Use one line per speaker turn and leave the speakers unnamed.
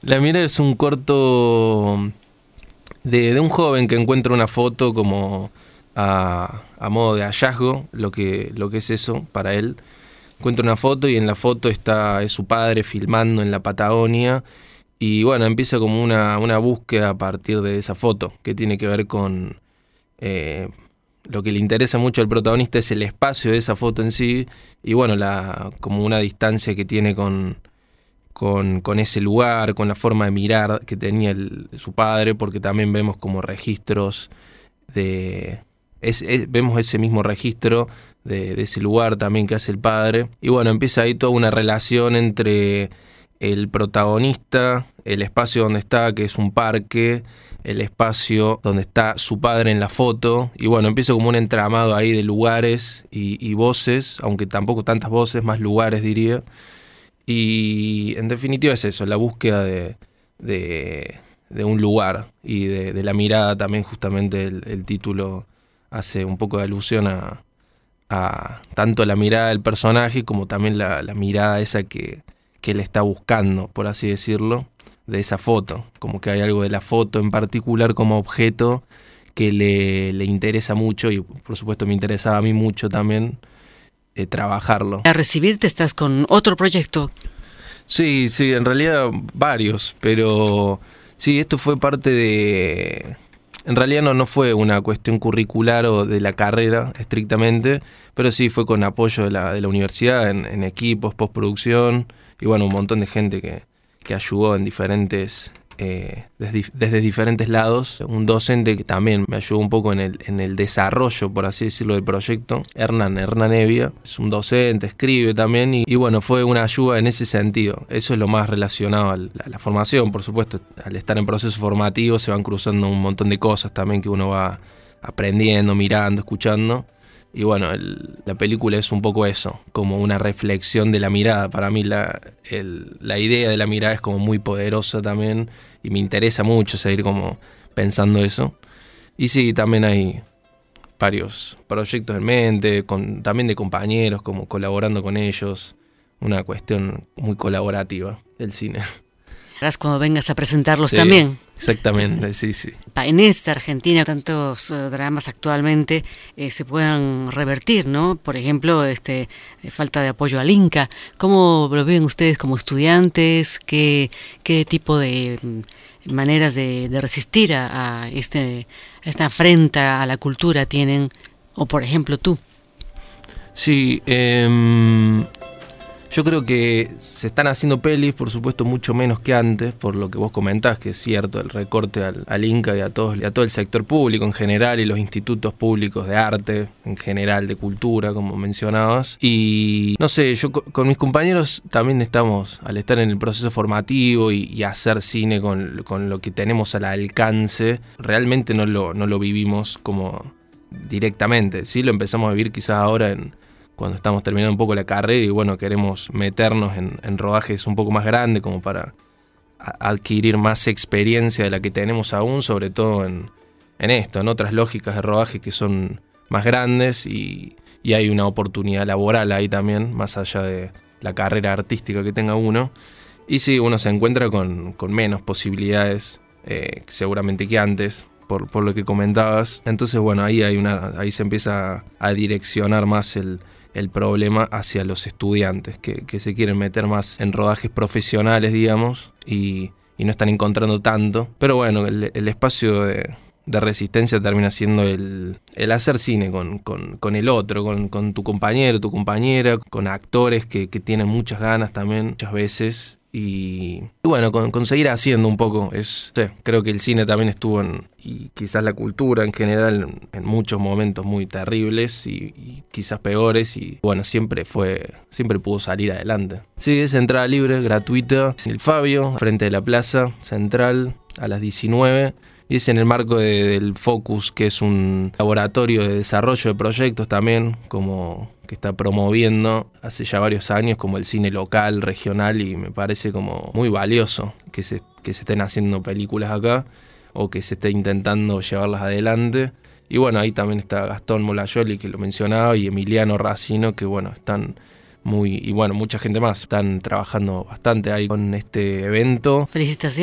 La mirada es un corto de un joven que encuentra una foto como a modo de hallazgo, lo que es eso para él. Encuentra una foto y en la foto es su padre filmando en la Patagonia. Y bueno, empieza como una búsqueda a partir de esa foto, que tiene que ver con... lo que le interesa mucho al protagonista es el espacio de esa foto en sí, y bueno, como una distancia que tiene con ese lugar, con la forma de mirar que tenía su padre, porque también vemos como registros vemos ese mismo registro de ese lugar también que hace el padre. Y bueno, empieza ahí toda una relación entre el protagonista, el espacio donde está, que es un parque, el espacio donde está su padre en la foto, y bueno, empieza como un entramado ahí de lugares y voces, aunque tampoco tantas voces, más lugares diría. Y en definitiva es eso, la búsqueda de un lugar y de la mirada también. Justamente el título hace un poco de alusión a tanto la mirada del personaje como también la mirada esa que él está buscando, por así decirlo, de esa foto. Como que hay algo de la foto en particular como objeto que le interesa mucho, y por supuesto me interesaba a mí mucho también trabajarlo.
A recibirte estás con otro proyecto.
Sí, en realidad varios, pero sí, esto fue parte de... En realidad no fue una cuestión curricular o de la carrera estrictamente, pero sí fue con apoyo de la universidad en equipos, postproducción, y bueno, un montón de gente que ayudó en diferentes... desde diferentes lados. Un docente que también me ayudó un poco en el desarrollo, por así decirlo, del proyecto, Hernán Evia, es un docente, escribe también, y bueno, fue una ayuda en ese sentido. Eso es lo más relacionado a la formación. Por supuesto, al estar en proceso formativo se van cruzando un montón de cosas también que uno va aprendiendo, mirando, escuchando. Y bueno, la película es un poco eso, como una reflexión de la mirada. Para mí la idea de la mirada es como muy poderosa también, y me interesa mucho seguir como pensando eso. Y sí, también hay varios proyectos en mente, también de compañeros, como colaborando con ellos. Una cuestión muy colaborativa del cine.
Harás cuando vengas a presentarlos
Sí,
también.
Exactamente, sí.
En esta Argentina, tantos dramas actualmente se puedan revertir, ¿no? Por ejemplo, falta de apoyo al Inca. ¿Cómo lo ven ustedes como estudiantes? ¿Qué tipo de maneras de resistir a esta afrenta a la cultura tienen? O, por ejemplo, tú.
Sí, yo creo que se están haciendo pelis, por supuesto, mucho menos que antes, por lo que vos comentás, que es cierto, el recorte al Inca y a todo el sector público en general, y los institutos públicos de arte en general, de cultura, como mencionabas. Y no sé, yo con mis compañeros también estamos, al estar en el proceso formativo y hacer cine con lo que tenemos al alcance, realmente no lo vivimos como directamente. Sí, lo empezamos a vivir quizás ahora cuando estamos terminando un poco la carrera, y bueno, queremos meternos en rodajes un poco más grandes como para adquirir más experiencia de la que tenemos aún, sobre todo en otras lógicas de rodaje que son más grandes, y hay una oportunidad laboral ahí también, más allá de la carrera artística que tenga uno. Y sí, uno se encuentra con menos posibilidades seguramente que antes, por lo que comentabas. Entonces bueno, ahí se empieza a direccionar más el problema hacia los estudiantes que se quieren meter más en rodajes profesionales, digamos, y no están encontrando tanto. Pero bueno, el espacio de resistencia termina siendo el hacer cine con el otro, con tu compañero, tu compañera, con actores que tienen muchas ganas también, muchas veces. Y bueno, con seguir haciendo un poco. Creo que el cine también estuvo y quizás la cultura en general en muchos momentos muy terribles y quizás peores, y bueno, siempre pudo salir adelante. Sí, es entrada libre, gratuita, en el Fabio, frente de la Plaza Central, a las 19. Y es en el marco del Focus, que es un laboratorio de desarrollo de proyectos también, como que está promoviendo hace ya varios años como el cine local, regional, y me parece como muy valioso que se estén haciendo películas acá, o que se esté intentando llevarlas adelante. Y bueno, ahí también está Gastón Molayoli, que lo mencionaba, y Emiliano Racino, que bueno, están y bueno, mucha gente más. Están trabajando bastante ahí con este evento.
Felicitaciones.